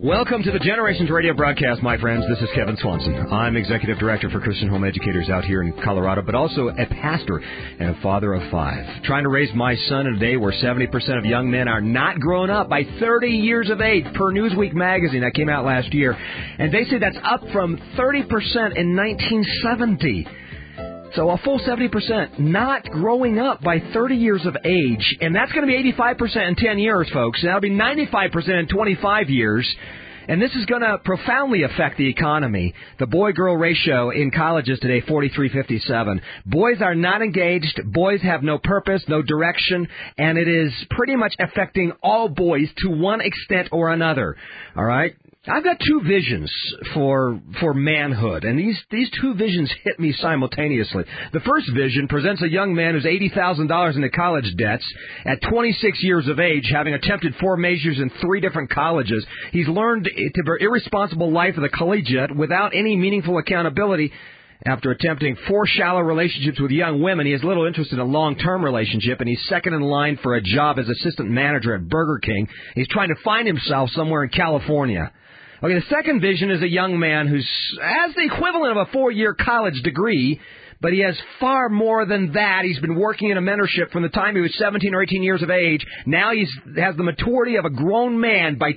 Welcome to the Generations Radio broadcast, my friends. This is Kevin Swanson. I'm Executive Director for Christian Home Educators out here in Colorado, but also a pastor and a father of 5. Trying to raise my son in a day where 70% of young men are not grown up by 30 years of age, per Newsweek magazine that came out last year. And they say that's up from 30% in 1970. So a full 70% not growing up by 30 years of age. And that's going to be 85% in 10 years, folks. That'll be 95% in 25 years. And this is going to profoundly affect the economy. The boy-girl ratio in colleges today, 43-57. Boys are not engaged. Boys have no purpose, no direction. And it is pretty much affecting all boys to one extent or another. All right? I've got 2 visions for manhood, and these 2 visions hit me simultaneously. The first vision presents a young man who's $80,000 into college debts at 26 years of age, having attempted 4 majors in 3 different colleges. He's learned the irresponsible life of the collegiate without any meaningful accountability. After attempting 4 shallow relationships with young women, he has little interest in a long-term relationship, and he's second in line for a job as assistant manager at Burger King. He's trying to find himself somewhere in California. Okay, the second vision is a young man who has the equivalent of a 4-year college degree, but he has far more than that. He's been working in a mentorship from the time he was 17 or 18 years of age. Now he has the maturity of a grown man by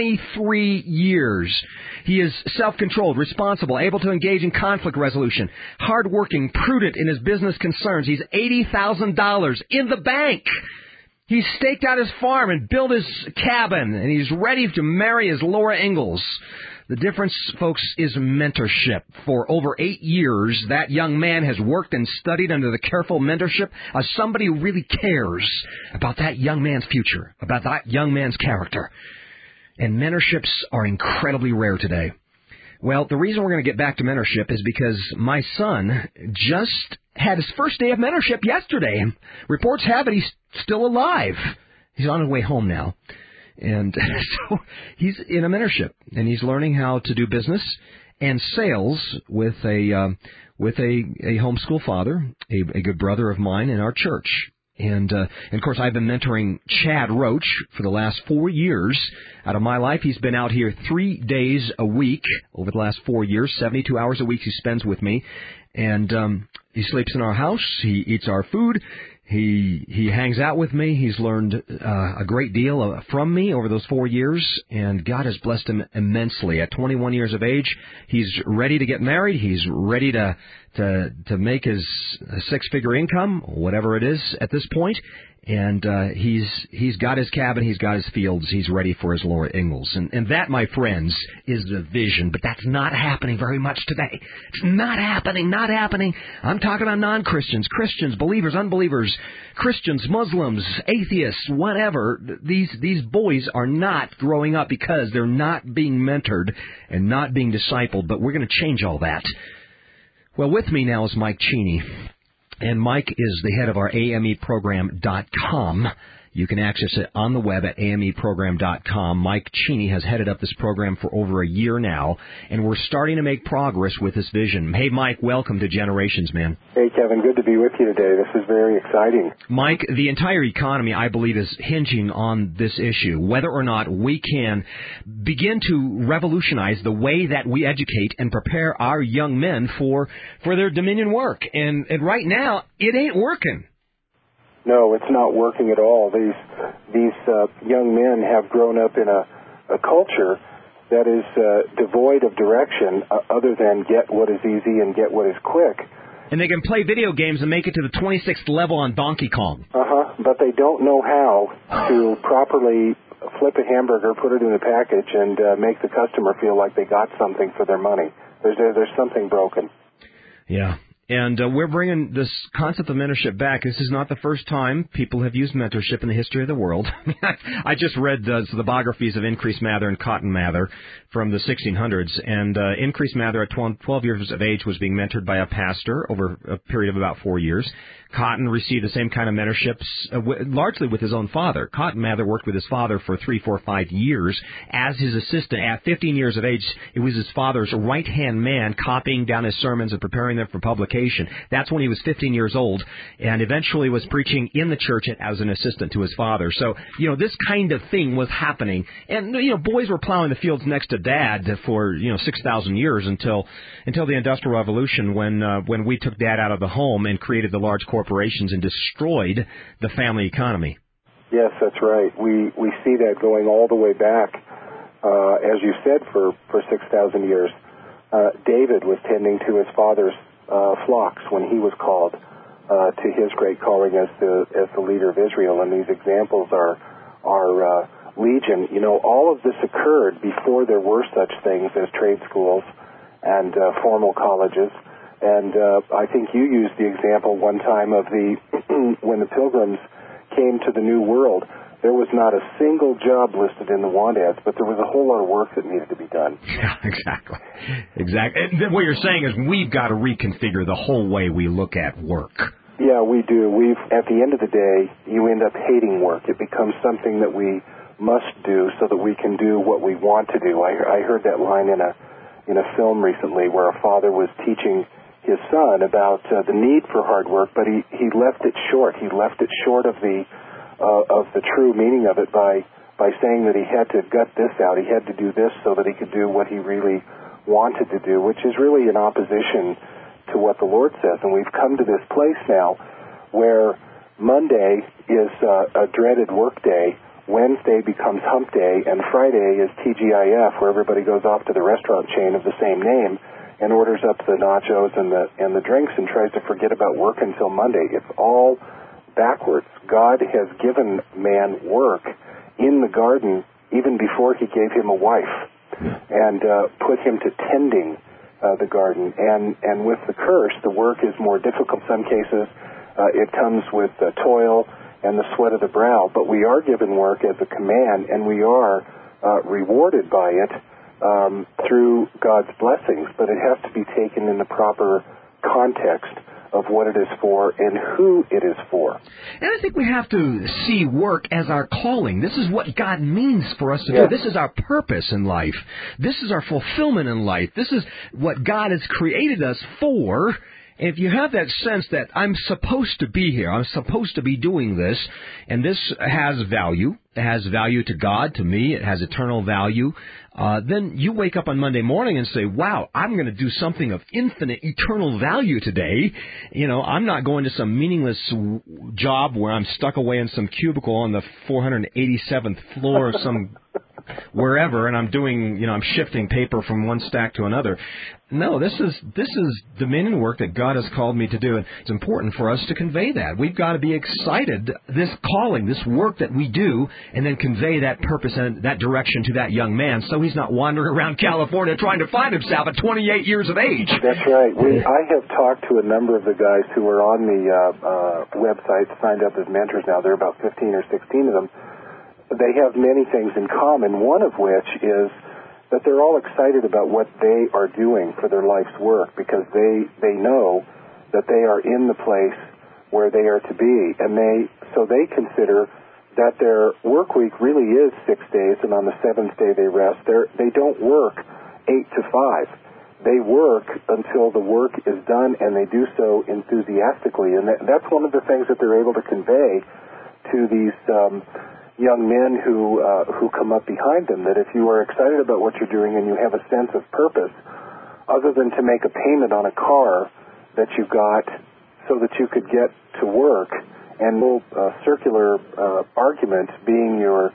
23 years. He is self-controlled, responsible, able to engage in conflict resolution, hardworking, prudent in his business concerns. He's $80,000 in the bank. He's staked out his farm and built his cabin, and he's ready to marry his Laura Ingalls. The difference, folks, is mentorship. For over 8 years, that young man has worked and studied under the careful mentorship of somebody who really cares about that young man's future, about that young man's character. And mentorships are incredibly rare today. Well, the reason we're going to get back to mentorship is because my son just had his first day of mentorship yesterday. Reports have it he's still alive. He's on his way home now. And so he's in a mentorship, and he's learning how to do business and sales with a homeschool father, a good brother of mine in our church. And of course, I've been mentoring Chad Roach for the last 4 years out of my life. He's been out here 3 days a week over the last 4 years, 72 hours a week he spends with me. And he sleeps in our house. He eats our food. He hangs out with me. He's learned a great deal from me over those 4 years, and God has blessed him immensely. At 21 years of age, he's ready to get married. He's ready to make his 6-figure income, whatever it is at this point. And he's got his cabin, he's got his fields, he's ready for his Laura Ingalls. And that, my friends, is the vision. But that's not happening very much today. It's not happening. I'm talking about non-Christians, Christians, believers, unbelievers, Christians, Muslims, atheists, whatever. These boys are not growing up because they're not being mentored and not being discipled. But we're going to change all that. Well, with me now is Mike Cheney. And Mike is the head of our AMEprogram.com. You can access it on the web at AMEprogram.com. Mike Cheney has headed up this program for over a year now, and we're starting to make progress with this vision. Hey, Mike, welcome to Generations, man. Hey, Kevin, good to be with you today. This is very exciting. Mike, the entire economy, I believe, is hinging on this issue, whether or not we can begin to revolutionize the way that we educate and prepare our young men for their Dominion work. And right now, it ain't working. No, it's not working at all. These young men have grown up in a culture that is devoid of direction other than get what is easy and get what is quick. And they can play video games and make it to the 26th level on Donkey Kong. But they don't know how to properly flip a hamburger, put it in a package, and make the customer feel like they got something for their money. There's something broken. Yeah. And we're bringing this concept of mentorship back. This is not the first time people have used mentorship in the history of the world. I just read the biographies of Increase Mather and Cotton Mather from the 1600s. And Increase Mather at 12 years of age was being mentored by a pastor over a period of about 4 years. Cotton received the same kind of mentorships, largely with his own father. Cotton Mather worked with his father for 3, 4, 5 years as his assistant. At 15 years of age, it was his father's right-hand man, copying down his sermons and preparing them for publication. vocation. That's when he was 15 years old, and eventually was preaching in the church as an assistant to his father. So, this kind of thing was happening. And, boys were plowing the fields next to Dad for, 6,000 years until the Industrial Revolution when we took Dad out of the home and created the large corporations and destroyed the family economy. Yes, that's right. We see that going all the way back, as you said, for 6,000 years. David was tending to his father's flocks when he was called to his great calling as the leader of Israel, and these examples are legion. All of this occurred before there were such things as trade schools and formal colleges. And I think you used the example one time of when the Pilgrims came to the New World. There was not a single job listed in the want ads, but there was a whole lot of work that needed to be done. Yeah, exactly. And then what you're saying is we've got to reconfigure the whole way we look at work. Yeah, we do. At the end of the day, you end up hating work. It becomes something that we must do so that we can do what we want to do. I heard that line in a film recently where a father was teaching his son about the need for hard work, but he left it short. He left it short of the true meaning of it by saying that he had to gut this out. He had to do this so that he could do what he really wanted to do, which is really in opposition to what the Lord says. And we've come to this place now where Monday is a dreaded work day, Wednesday becomes hump day, and Friday is TGIF, where everybody goes off to the restaurant chain of the same name and orders up the nachos and the drinks and tries to forget about work until Monday. It's all backwards. God has given man work in the garden even before he gave him a wife and put him to tending the garden. And with the curse, the work is more difficult. In some cases, it comes with toil and the sweat of the brow. But we are given work as a command, and we are rewarded by it through God's blessings. But it has to be taken in the proper context of what it is for and who it is for. And I think we have to see work as our calling. This is what God means for us to do. This is our purpose in life. This is our fulfillment in life. This is what God has created us for. And if you have that sense that I'm supposed to be here, I'm supposed to be doing this, and this has value, it has value to God, to me, it has eternal value, then you wake up on Monday morning and say, wow, I'm going to do something of infinite, eternal value today. I'm not going to some meaningless job where I'm stuck away in some cubicle on the 487th floor of some wherever, and I'm doing, I'm shifting paper from one stack to another. No, this is dominion work that God has called me to do, and it's important for us to convey that. We've got to be excited, this calling, this work that we do, and then convey that purpose and that direction to that young man so he's not wandering around California trying to find himself at 28 years of age. That's right. I have talked to a number of the guys who are on the website, signed up as mentors now. There are about 15 or 16 of them. They have many things in common, one of which is that they're all excited about what they are doing for their life's work because they know that they are in the place where they are to be. And so they consider that their work week really is 6 days, and on the seventh day they rest. They don't work 8 to 5. They work until the work is done, and they do so enthusiastically. And that's one of the things that they're able to convey to these young men who come up behind them, that if you are excited about what you're doing and you have a sense of purpose, other than to make a payment on a car that you got so that you could get to work, and circular argument being your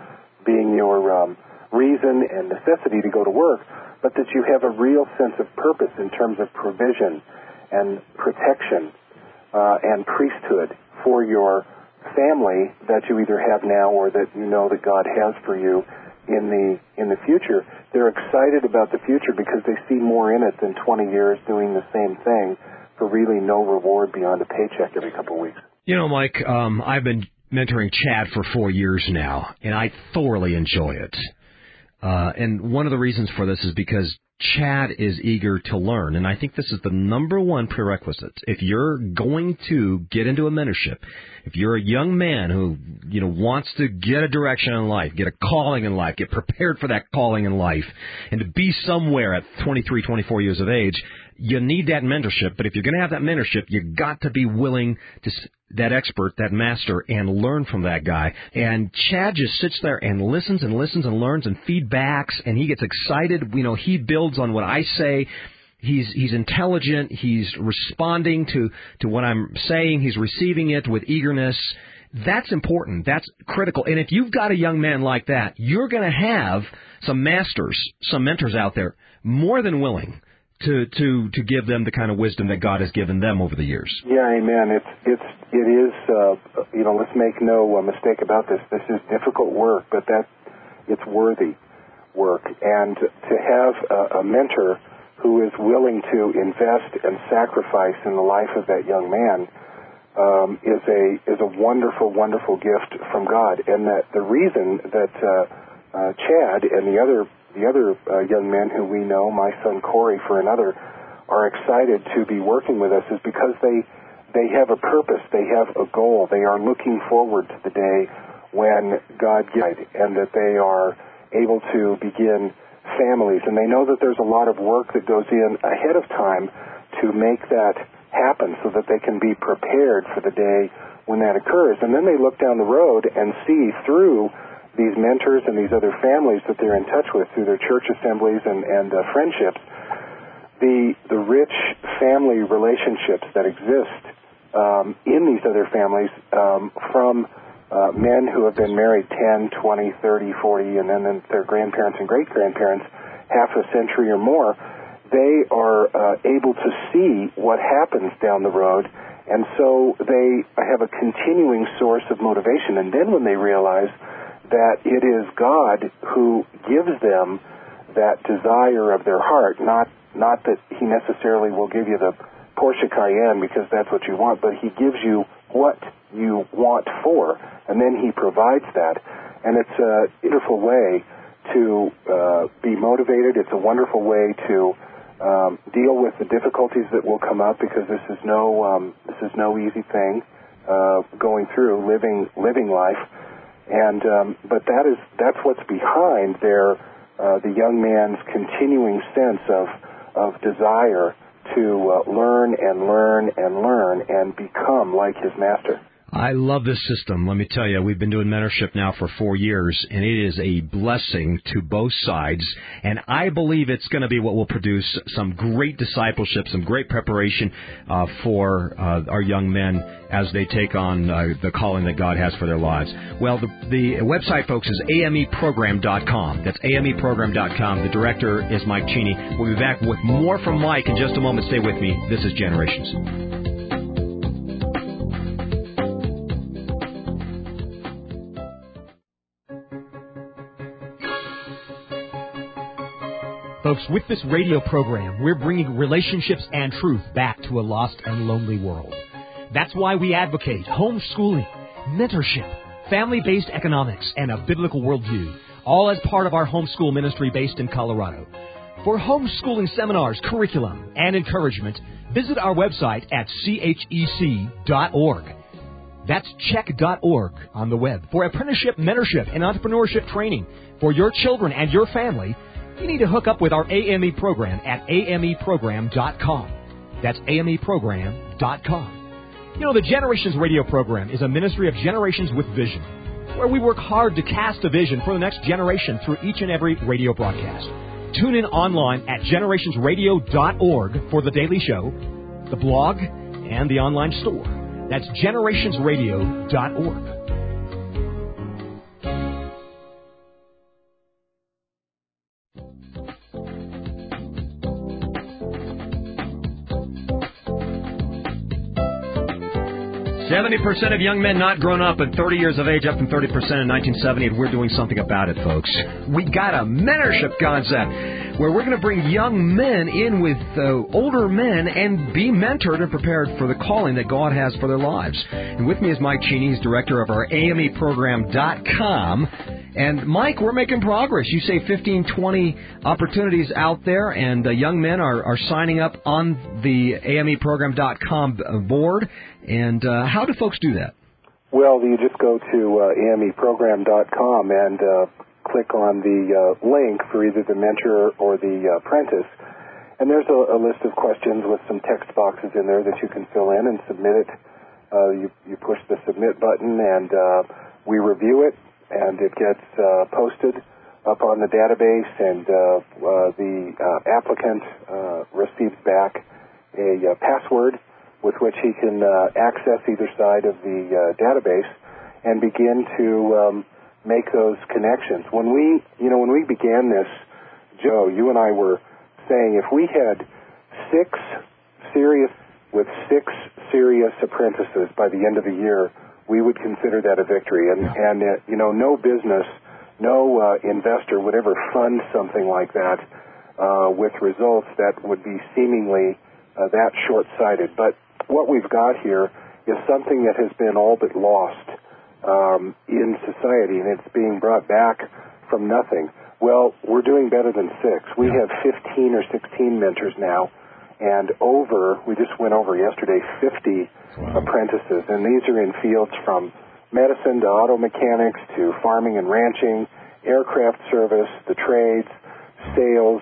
reason and necessity to go to work, but that you have a real sense of purpose in terms of provision and protection and priesthood for your family that you either have now or that you know that God has for you in the future. They're excited about the future because they see more in it than 20 years doing the same thing for really no reward beyond a paycheck every couple of weeks. Mike, I've been mentoring Chad for 4 years now, and I thoroughly enjoy it. And one of the reasons for this is because Chad is eager to learn, and I think this is the number one prerequisite. If you're going to get into a mentorship, if If you're a young man who, wants to get a direction in life, get a calling in life, get prepared for that calling in life, and to be somewhere at 23, 24 years of age, you need that mentorship. But if you're going to have that mentorship, you got to be willing to, that expert, that master, and learn from that guy. And Chad just sits there and listens and listens and learns and feedbacks, and he gets excited. He builds on what I say. He's intelligent. He's responding to what I'm saying. He's receiving it with eagerness. That's important. That's critical. And if you've got a young man like that, you're going to have some masters, some mentors out there more than willing to give them the kind of wisdom that God has given them over the years. Yeah, amen. It is. Let's make no mistake about this. This is difficult work, but it's worthy work. And to have a mentor who is willing to invest and sacrifice in the life of that young man is a wonderful, wonderful gift from God. And that the reason that Chad and the other young men who we know, my son Corey for another, are excited to be working with us is because they have a purpose, they have a goal, they are looking forward to the day when God gives, and that they are able to begin families, and they know that there's a lot of work that goes in ahead of time to make that happen so that they can be prepared for the day when that occurs. And then they look down the road and see through these mentors and these other families that they're in touch with through their church assemblies and friendships, the rich family relationships that exist in these other families from men who have been married 10, 20, 30, 40, and then their grandparents and great-grandparents half a century or more. They are able to see what happens down the road, and so they have a continuing source of motivation. And then when they realize that it is God who gives them that desire of their heart, not that He necessarily will give you the Porsche Cayenne because that's what you want, but He gives you what you want for, and then He provides that. And it's a wonderful way to be motivated. It's a wonderful way to deal with the difficulties that will come up, because this is no easy thing going through living life. And but that's what's behind the young man's continuing sense of desire to learn and learn and learn and become like his master. I love this system. Let me tell you, we've been doing mentorship now for 4 years, and it is a blessing to both sides. And I believe it's going to be what will produce some great discipleship, some great preparation for our young men as they take on the calling that God has for their lives. Well, the website, folks, is ameprogram.com. That's ameprogram.com. The director is Mike Cheney. We'll be back with more from Mike in just a moment. Stay with me. This is Generations. Folks, with this radio program, we're bringing relationships and truth back to a lost and lonely world. That's why we advocate homeschooling, mentorship, family-based economics, and a biblical worldview, all as part of our homeschool ministry based in Colorado. For homeschooling seminars, curriculum, and encouragement, visit our website at chec.org. That's check.org on the web. For apprenticeship, mentorship, and entrepreneurship training for your children and your family, you need to hook up with our AME program at ameprogram.com. That's ameprogram.com. You know, the Generations radio program is a ministry of Generations with Vision, where we work hard to cast a vision for the next generation through each and every radio broadcast. Tune in online at generationsradio.org for the daily show, the blog, and the online store. That's generationsradio.org. 70% of young men not grown up at 30 years of age, up from 30% in 1970, and we're doing something about it, folks. We got a mentorship concept where we're going to bring young men in with older men and be mentored and prepared for the calling that God has for their lives. And with me is Mike Cheney. He's director of our AMEprogram.com. And, Mike, we're making progress. You say 15, 20 opportunities out there, and young men are signing up on the AMEprogram.com board. And how do folks do that? Well, you just go to ameprogram.com and click on the link for either the mentor or the apprentice. And there's a list of questions with some text boxes in there that you can fill in and submit it. You push the submit button, and we review it, and it gets posted up on the database, and the applicant receives back a password with which he can access either side of the database and begin to make those connections. When we began this, Joe, you and I were saying if we had six serious apprentices by the end of the year, we would consider that a victory. And no business, no investor would ever fund something like that with results that would be seemingly that short-sighted. But what we've got here is something that has been all but lost in society, and it's being brought back from nothing. Well, we're doing better than 6. We have 15 or 16 mentors now, and we just went over yesterday, 50 apprentices. And these are in fields from medicine to auto mechanics to farming and ranching, aircraft service, the trades, sales,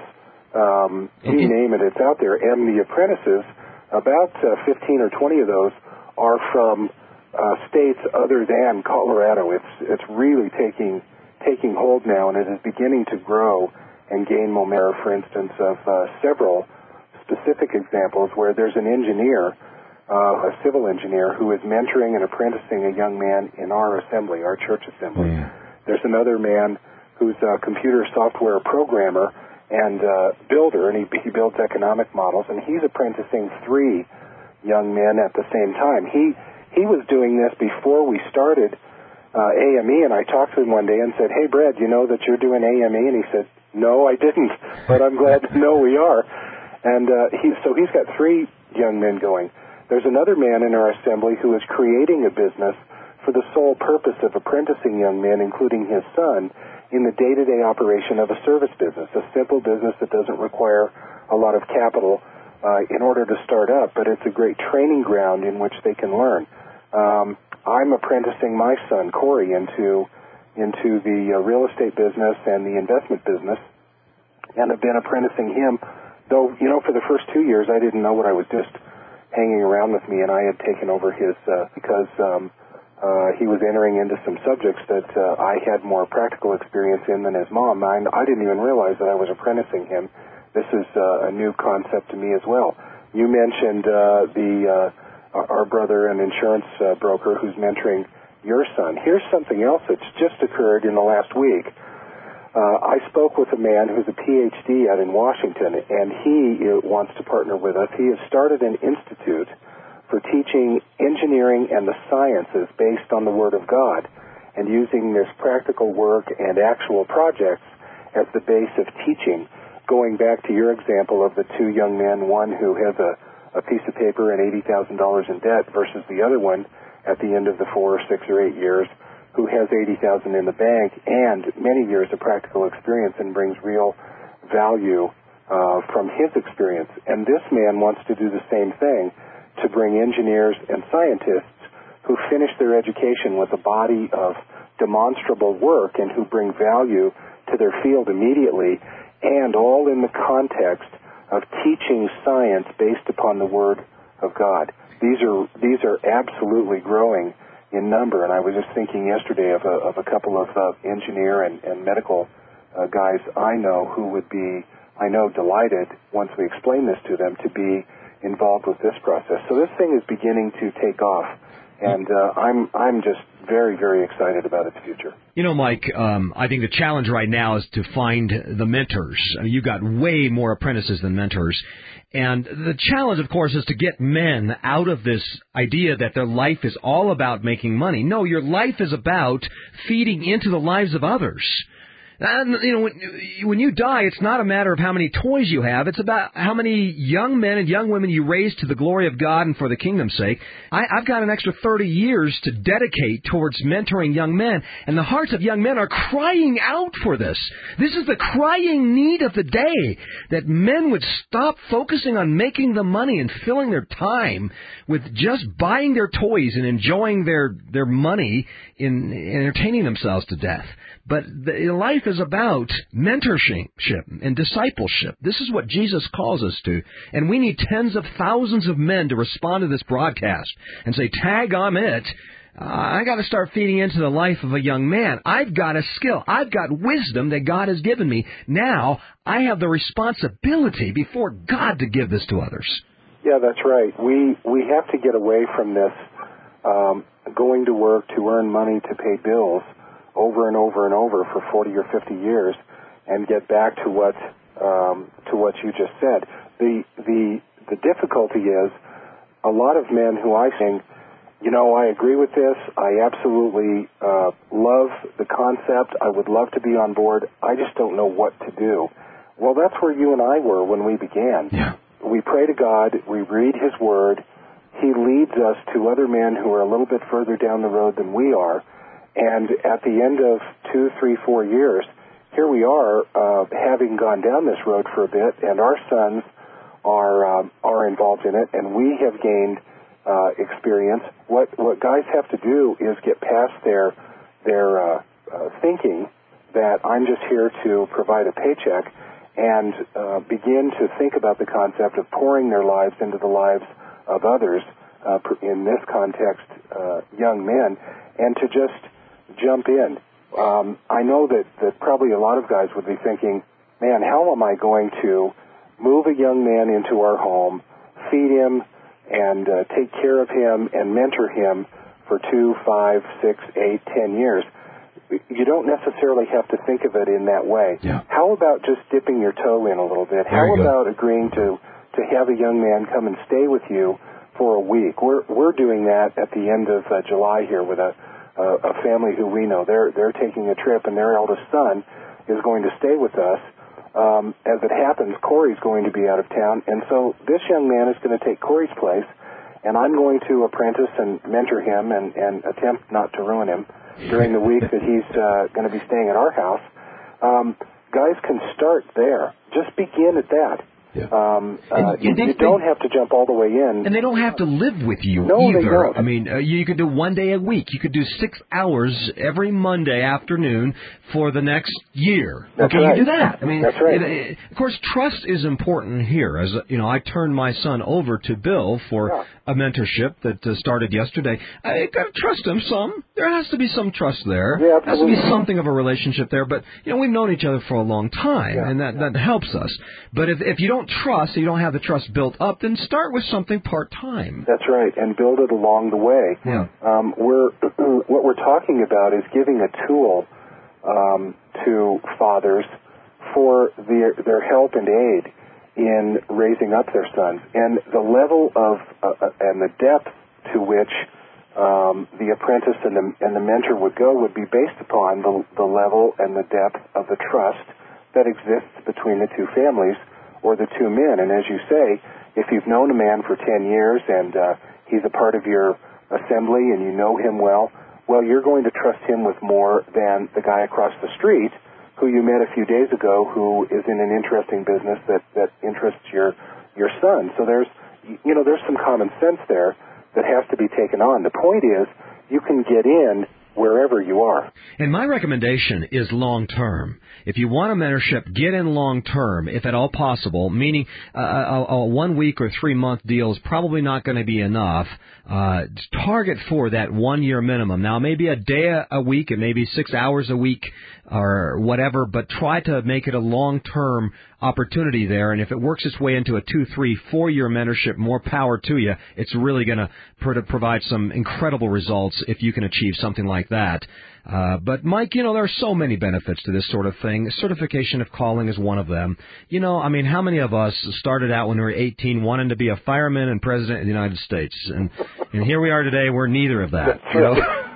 you name it, it's out there. And the apprentices, about 15 or 20 of those are from states other than Colorado. It's really taking hold now, and it is beginning to grow and gain momentum. For instance, of several specific examples where there's an engineer, a civil engineer, who is mentoring and apprenticing a young man in our assembly, our church assembly. There's another man who's a computer software programmer and builder, and he builds economic models, and he's apprenticing 3 young men at the same time. He was doing this before we started AME, and I talked to him one day and said, "Hey, Brad, you know that you're doing AME?" And he said, "No, I didn't, but I'm glad to know we are." And he's got 3 young men going. There's another man in our assembly who is creating a business for the sole purpose of apprenticing young men, including his son, in the day-to-day operation of a service business, a simple business that doesn't require a lot of capital in order to start up, but it's a great training ground in which they can learn. I'm apprenticing my son, Corey, into the real estate business and the investment business, and have been apprenticing him, though, for the first 2 years I didn't know what I was just hanging around with me, and I had taken over his, because he was entering into some subjects that I had more practical experience in than his mom. I didn't even realize that I was apprenticing him. This is a new concept to me as well. You mentioned our brother, an insurance broker, who's mentoring your son. Here's something else that's just occurred in the last week. I spoke with a man who's a PhD out in Washington, and he wants to partner with us. He has started an institute for teaching engineering and the sciences based on the Word of God, and using this practical work and actual projects as the base of teaching, going back to your example of the 2 young men, one who has a piece of paper and $80,000 in debt versus the other one at the end of the 4 or 6 or 8 years who has $80,000 in the bank and many years of practical experience and brings real value from his experience. And this man wants to do the same thing, to bring engineers and scientists who finish their education with a body of demonstrable work and who bring value to their field immediately, and all in the context of teaching science based upon the Word of God. These are absolutely growing in number, and I was just thinking yesterday of a couple of engineer and medical guys I know who would be, delighted once we explain this to them, to be involved with this process. So this thing is beginning to take off, and I'm just very, very excited about its future. Mike, I think the challenge right now is to find the mentors. You've got way more apprentices than mentors. And the challenge, of course, is to get men out of this idea that their life is all about making money. No, your life is about feeding into the lives of others. When you die, it's not a matter of how many toys you have. It's about how many young men and young women you raise to the glory of God and for the kingdom's sake. I've got an extra 30 years to dedicate towards mentoring young men, and the hearts of young men are crying out for this. This is the crying need of the day, that men would stop focusing on making the money and filling their time with just buying their toys and enjoying their money in entertaining themselves to death. But life is about mentorship and discipleship. This is what Jesus calls us to. And we need tens of thousands of men to respond to this broadcast and say, tag, I'm it. I got to start feeding into the life of a young man. I've got a skill. I've got wisdom that God has given me. Now I have the responsibility before God to give this to others. Yeah, that's right. We have to get away from this going to work to earn money to pay bills over and over and over for 40 or 50 years, and get back to what you just said. The difficulty is a lot of men who I think, I agree with this. I absolutely love the concept. I would love to be on board. I just don't know what to do. Well, that's where you and I were when we began. Yeah. We pray to God. We read His Word. He leads us to other men who are a little bit further down the road than we are. And at the end of 2, 3, 4 years, here we are, having gone down this road for a bit, and our sons are involved in it, and we have gained experience. What guys have to do is get past their thinking that I'm just here to provide a paycheck, and begin to think about the concept of pouring their lives into the lives of others, in this context, young men, and to just jump in. I know that probably a lot of guys would be thinking, man, how am I going to move a young man into our home, feed him, and take care of him and mentor him for 2, 5, 6, 8, 10 years? You don't necessarily have to think of it in that way. Yeah. How about just dipping your toe in a little bit? How about agreeing to have a young man come and stay with you for a week? We're doing that at the end of July here with a family who we know. They're taking a trip, and their eldest son is going to stay with us. As it happens, Corey's going to be out of town, and so this young man is going to take Corey's place, and I'm going to apprentice and mentor him and attempt not to ruin him during the week that he's going to be staying at our house. Guys can start there. Just begin at that. Yeah. You don't have to jump all the way in. And they don't have to live with you either. They don't. I mean, you could do 1 day a week. You could do 6 hours every Monday afternoon for the next year. That's okay, right. You do that. I mean, that's right. Of course, trust is important here. As I turned my son over to Bill for a mentorship that started yesterday. I got to trust him some. There has to be some trust there. Yeah, there has to be something of a relationship there. But we've known each other for a long time, and that helps us. But if you don't trust, you don't have the trust built up, then start with something part-time. That's right, and build it along the way. Yeah. What we're talking about is giving a tool to fathers for their help and aid in raising up their sons. And the level of and the depth to which the apprentice and the mentor would go would be based upon the level and the depth of the trust that exists between the two families or the two men. And as you say, if you've known a man for 10 years and he's a part of your assembly and you know him well, you're going to trust him with more than the guy across the street who you met a few days ago who is in an interesting business that interests your son. So there's some common sense there that has to be taken on. The point is you can get in wherever you are. And my recommendation is long-term. If you want a mentorship, get in long-term, if at all possible, meaning a 1 week or 3 month deal is probably not going to be enough. Target for that 1 year minimum. Now, maybe a day a week, it may be 6 hours a week or whatever, but try to make it a long-term opportunity there. And if it works its way into a 2, 3, 4 year mentorship, more power to you. It's really going to provide some incredible results if you can achieve something like that. But Mike, there are so many benefits to this sort of thing. Certification of calling is one of them. How many of us started out when we were 18 wanting to be a fireman and president of the United States? And here we are today, we're neither of that.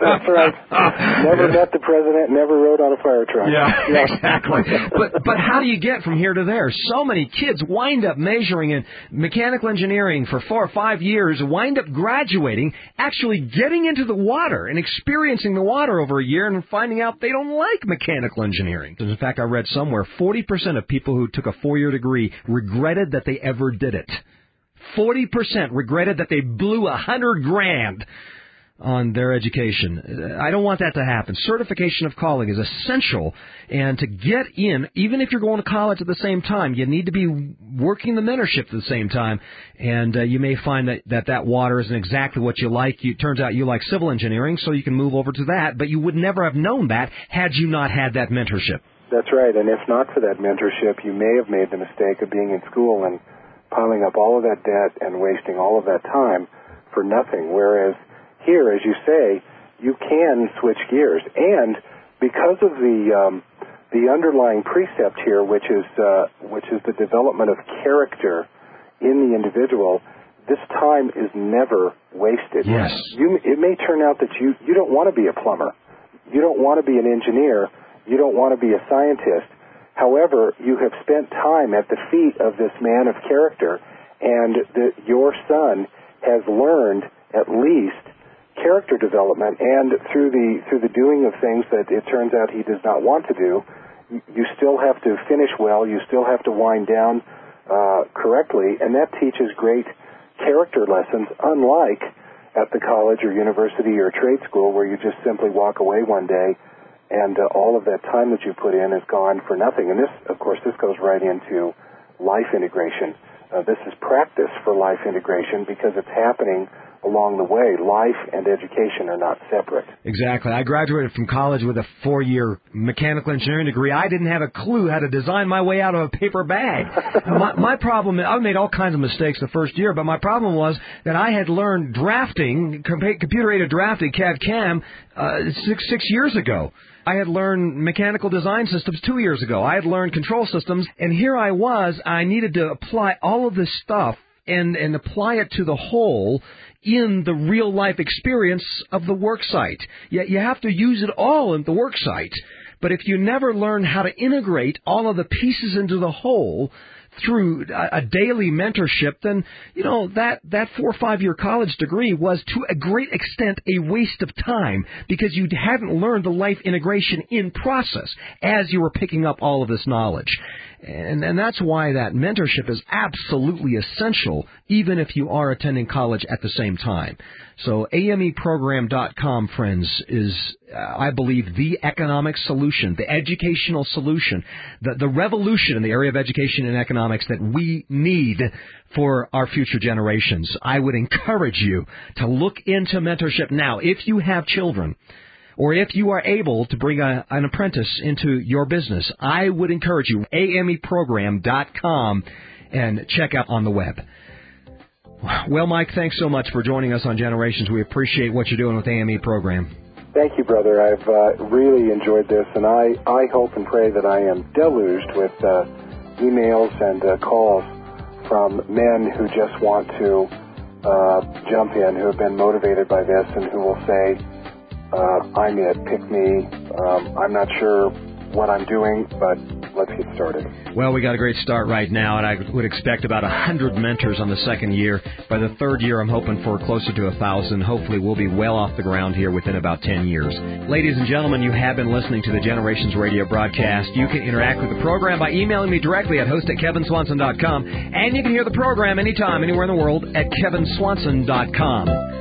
That's right. Never met the president, never rode on a fire truck. Yeah, exactly. But how do you get from here to there? So many kids wind up majoring in mechanical engineering for 4 or 5 years, wind up graduating, actually getting into the water and experiencing the water over a year and finding out they don't like mechanical engineering. In fact, I read somewhere 40% of people who took a 4-year degree regretted that they ever did it. 40% regretted that they blew $100,000 on their education. I don't want that to happen. Certification of calling is essential, and to get in, even if you're going to college at the same time, you need to be working the mentorship at the same time, and you may find that water isn't exactly what you like. It turns out you like civil engineering, so you can move over to that, but you would never have known that had you not had that mentorship. That's right, and if not for that mentorship, you may have made the mistake of being in school and piling up all of that debt and wasting all of that time for nothing, whereas here, as you say, you can switch gears. And because of the underlying precept here, which is the development of character in the individual, this time is never wasted. Yes. It may turn out that you don't want to be a plumber. You don't want to be an engineer. You don't want to be a scientist. However, you have spent time at the feet of this man of character, and your son has learned at least character development, and through the doing of things that it turns out he does not want to do, you still have to finish well, you still have to wind down correctly, and that teaches great character lessons, unlike at the college or university or trade school where you just simply walk away one day and all of that time that you put in is gone for nothing. And this, of course, this goes right into life integration. This is practice for life integration because it's happening along the way. Life and education are not separate. Exactly. I graduated from college with a 4-year mechanical engineering degree. I didn't have a clue how to design my way out of a paper bag. My problem, I made all kinds of mistakes the first year, but my problem was that I had learned drafting, computer-aided drafting, CAD-CAM, 6 years ago. I had learned mechanical design systems 2 years ago. I had learned control systems, and here I was. I needed to apply all of this stuff and apply it to the whole in the real-life experience of the work site. You have to use it all in the work site. But if you never learn how to integrate all of the pieces into the whole through a daily mentorship, then, that 4 or 5 year college degree was to a great extent a waste of time because you hadn't learned the life integration in process as you were picking up all of this knowledge. And that's why that mentorship is absolutely essential, even if you are attending college at the same time. So AMEprogram.com, friends, is, I believe, the economic solution, the educational solution, the revolution in the area of education and economics that we need for our future generations. I would encourage you to look into mentorship now. If you have children, or if you are able to bring an apprentice into your business, I would encourage you, AMEprogram.com, and check out on the web. Well, Mike, thanks so much for joining us on Generations. We appreciate what you're doing with AME Program. Thank you, brother. I've really enjoyed this, and I hope and pray that I am deluged with emails and calls from men who just want to jump in, who have been motivated by this, and who will say, I'm it, pick me. I'm not sure what I'm doing, but let's get started. Well, we got a great start right now, and I would expect about 100 mentors on the second year. By the third year, I'm hoping for closer to 1,000. Hopefully, we'll be well off the ground here within about 10 years. Ladies and gentlemen, you have been listening to the Generations Radio broadcast. You can interact with the program by emailing me directly at host@kevinswanson.com, and you can hear the program anytime, anywhere in the world at kevinswanson.com.